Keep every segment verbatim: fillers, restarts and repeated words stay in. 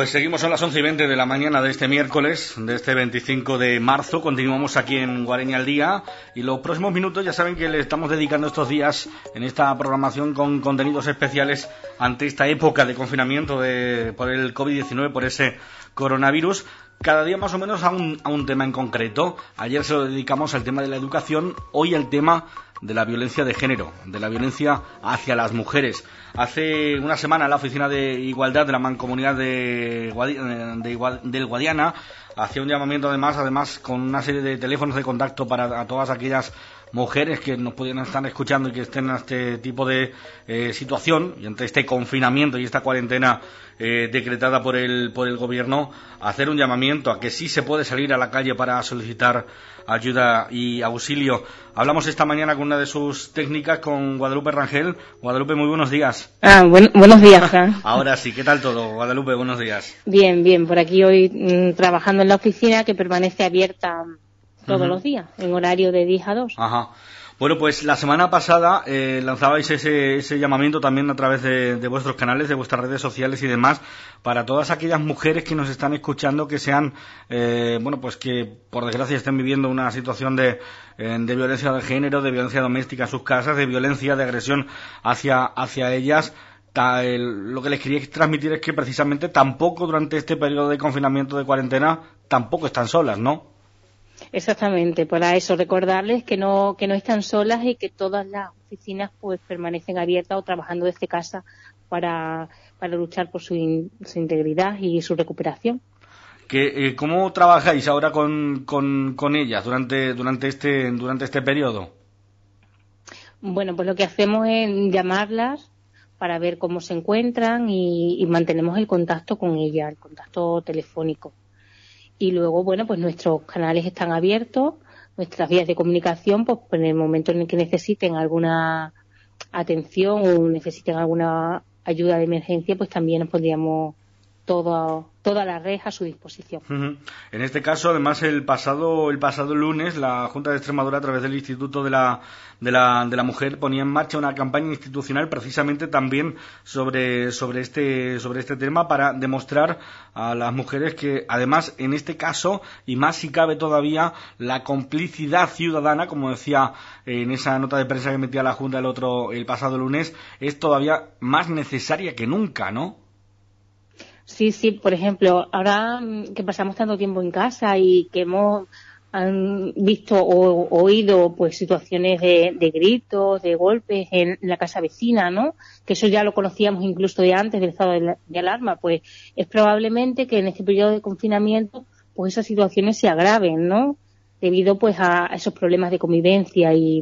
Pues seguimos a las once y veinte de la mañana de este miércoles, de este veinticinco de marzo. Continuamos aquí en Guareña al Día y los próximos minutos ya saben que le estamos dedicando estos días en esta programación con contenidos especiales ante esta época de confinamiento de, por el COVID diecinueve, por ese coronavirus. Cada día más o menos a un, a un tema en concreto. Ayer se lo dedicamos al tema de la educación, hoy al tema de la violencia de género, de la violencia hacia las mujeres. Hace una semana la Oficina de Igualdad de la Mancomunidad de, Guadi- de Igual- del Guadiana hacía un llamamiento además, además con una serie de teléfonos de contacto para a todas aquellas mujeres que nos pudieran estar escuchando y que estén en este tipo de eh, situación y ante este confinamiento y esta cuarentena eh, decretada por el por el gobierno, hacer un llamamiento a que sí se puede salir a la calle para solicitar ayuda y auxilio. Hablamos esta mañana con una de sus técnicas, con Guadalupe Rangel. Guadalupe, muy buenos días. Ah, buen, buenos días, Fran. Ahora sí, ¿qué tal todo? Guadalupe, buenos días. Bien, bien, por aquí hoy mmm, trabajando en la oficina que permanece abierta todos uh-huh. los días, en horario de diez a dos. Ajá. Bueno, pues la semana pasada eh, lanzabais ese, ese llamamiento también a través de, de vuestros canales, de vuestras redes sociales y demás, para todas aquellas mujeres que nos están escuchando, que sean, eh, bueno, pues que por desgracia estén viviendo una situación de, eh, de violencia de género, de violencia doméstica en sus casas, de violencia, de agresión hacia, hacia ellas. Ta, el, lo que les quería transmitir es que precisamente tampoco durante este periodo de confinamiento, de cuarentena, tampoco están solas, ¿no? Exactamente, para eso recordarles que no que no están solas y que todas las oficinas pues permanecen abiertas o trabajando desde casa para para luchar por su, in, su integridad y su recuperación. ¿Qué, eh, ¿Cómo trabajáis ahora con, con, con ellas durante durante este durante este periodo? Bueno, pues lo que hacemos es llamarlas para ver cómo se encuentran y, y mantenemos el contacto con ellas, el contacto telefónico. Y luego, bueno, pues nuestros canales están abiertos, nuestras vías de comunicación, pues en el momento en el que necesiten alguna atención o necesiten alguna ayuda de emergencia, pues también nos pondríamos todo, toda la red a su disposición. Uh-huh. En este caso, además, el pasado el pasado lunes, la Junta de Extremadura, a través del Instituto de la de la de la Mujer, ponía en marcha una campaña institucional precisamente también sobre sobre este sobre este tema, para demostrar a las mujeres que, además, en este caso, y más si cabe todavía, la complicidad ciudadana, como decía en esa nota de prensa que emitía la Junta el otro el pasado lunes, es todavía más necesaria que nunca, ¿no? Sí, sí, por ejemplo, ahora que pasamos tanto tiempo en casa y que hemos han visto o oído pues situaciones de, de gritos, de golpes en la casa vecina, ¿no? Que eso ya lo conocíamos incluso de antes del estado de, de alarma, pues es probablemente que en este periodo de confinamiento pues esas situaciones se agraven, ¿no? Debido pues a esos problemas de convivencia y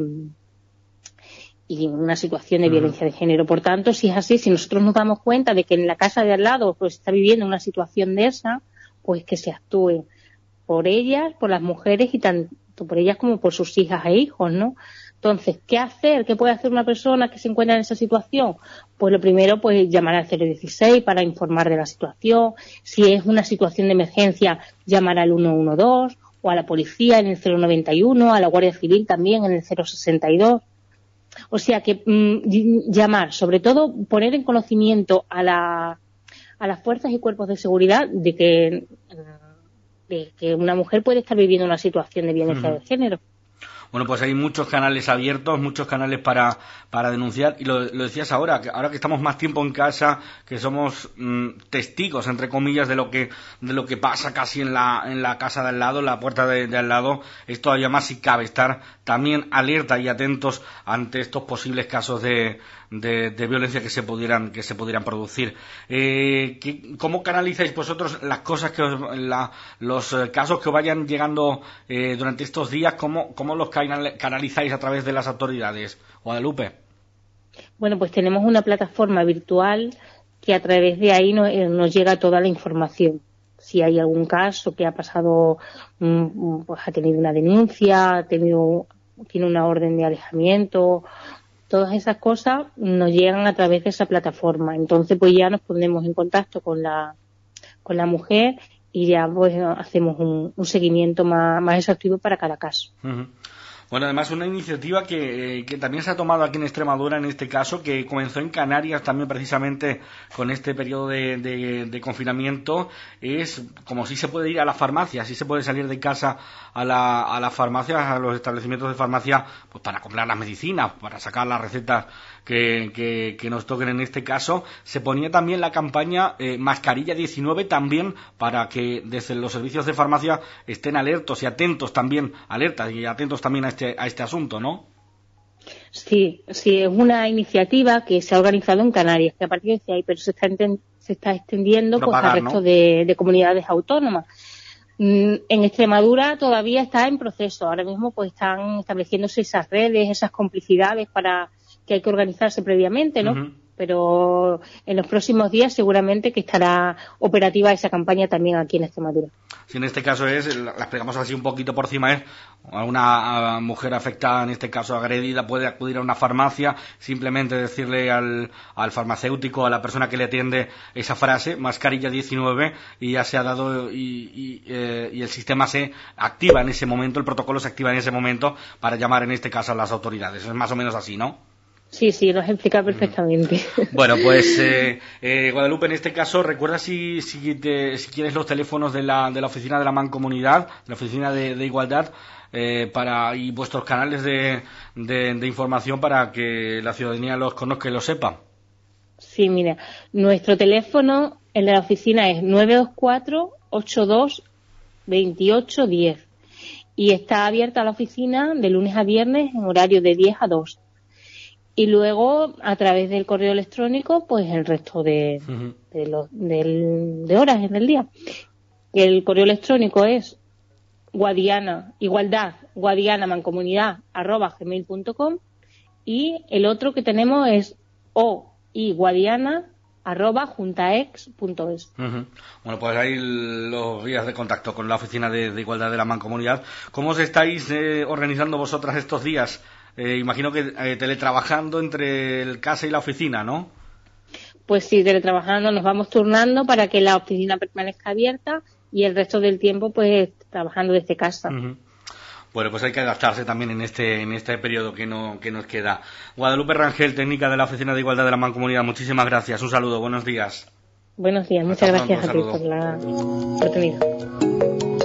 y una situación de violencia de género. Por tanto, si es así, si nosotros nos damos cuenta de que en la casa de al lado pues está viviendo una situación de esa, pues que se actúe por ellas, por las mujeres y tanto por ellas como por sus hijas e hijos, ¿no? Entonces, ¿qué hacer? ¿Qué puede hacer una persona que se encuentra en esa situación? Pues lo primero, pues llamar al cero dieciséis para informar de la situación. Si es una situación de emergencia, llamar al uno uno dos o a la policía en el cero noventa y uno, a la Guardia Civil también en el cero sesenta y dos. O sea que mmm, llamar, sobre todo poner en conocimiento a, la, a las fuerzas y cuerpos de seguridad de que, de que una mujer puede estar viviendo una situación de violencia uh-huh. de género. Bueno, pues hay muchos canales abiertos, muchos canales para para denunciar, y lo, lo decías ahora, que ahora que estamos más tiempo en casa, que somos mmm, testigos, entre comillas, de lo que de lo que pasa casi en la en la casa de al lado, en la puerta de, de al lado, es todavía más si cabe estar también alerta y atentos ante estos posibles casos de de, de violencia que se pudieran que se pudieran producir. Eh, ¿qué, ¿Cómo canalizáis vosotros las cosas que os, la, los eh, casos que os vayan llegando eh, durante estos días? ¿Cómo, cómo los canalizáis a través de las autoridades? Guadalupe. Bueno, pues tenemos una plataforma virtual que a través de ahí nos, nos llega toda la información. Si hay algún caso que ha pasado, pues ha tenido una denuncia, ha tenido, tiene una orden de alejamiento, todas esas cosas nos llegan a través de esa plataforma. Entonces, pues ya nos ponemos en contacto con la con la mujer y ya pues hacemos un, un seguimiento más, más exhaustivo para cada caso. Uh-huh. Bueno, además una iniciativa que, eh, que también se ha tomado aquí en Extremadura, en este caso, que comenzó en Canarias también precisamente con este periodo de, de, de confinamiento, es como si se puede ir a la farmacia, si se puede salir de casa a la, a las farmacias, a los establecimientos de farmacia, pues para comprar las medicinas, para sacar las recetas que, que, que nos toquen en este caso. Se ponía también la campaña eh, Mascarilla diecinueve también para que desde los servicios de farmacia estén alertos y atentos también, alertas y atentos también a este, a este asunto, ¿no? Sí, sí, es una iniciativa que se ha organizado en Canarias, que a partir de ahí, pero se está, enten, se está extendiendo Propagar, pues, al resto ¿no? de, de comunidades autónomas. En Extremadura todavía está en proceso. Ahora mismo pues están estableciéndose esas redes, esas complicidades para que hay que organizarse previamente, ¿no? Uh-huh. Pero en los próximos días seguramente que estará operativa esa campaña también aquí en Extremadura. Si en este caso es, la explicamos así un poquito por encima, es una mujer afectada, en este caso agredida, puede acudir a una farmacia, simplemente decirle al, al farmacéutico, a la persona que le atiende esa frase, mascarilla diecinueve, y ya se ha dado y, y, eh, y el sistema se activa en ese momento, el protocolo se activa en ese momento para llamar en este caso a las autoridades. Es más o menos así, ¿no? Sí, sí, lo has explicado perfectamente. Bueno, pues eh, eh, Guadalupe, en este caso, recuerda si si, te, si quieres los teléfonos de la, de la oficina de la Mancomunidad, de la oficina de, de Igualdad, eh, para y vuestros canales de, de, de información para que la ciudadanía los conozca y los sepa. Sí, mira, nuestro teléfono en la oficina es nueve dos cuatro, ocho dos, veintiocho uno cero y está abierta la oficina de lunes a viernes en horario de diez a dos. Y luego, a través del correo electrónico, pues el resto de, uh-huh. de, los, de, de horas en el día. El correo electrónico es guadiana, igualdad, guadiana, mancomunidad, arroba gmail punto com, y el otro que tenemos es o y guadiana, arroba juntaex punto es. Uh-huh. Bueno, pues ahí los vías de contacto con la oficina de, de igualdad de la Mancomunidad. ¿Cómo os estáis eh, organizando vosotras estos días? Eh, imagino que eh, teletrabajando entre el casa y la oficina, ¿no? Pues sí, teletrabajando, nos vamos turnando para que la oficina permanezca abierta y el resto del tiempo pues trabajando desde casa. Uh-huh. Bueno, pues hay que adaptarse también en este en este periodo que no que nos queda. Guadalupe Rangel, técnica de la Oficina de Igualdad de la Mancomunidad, muchísimas gracias. Un saludo, buenos días. Buenos días, muchas gracias a ti por la oportunidad.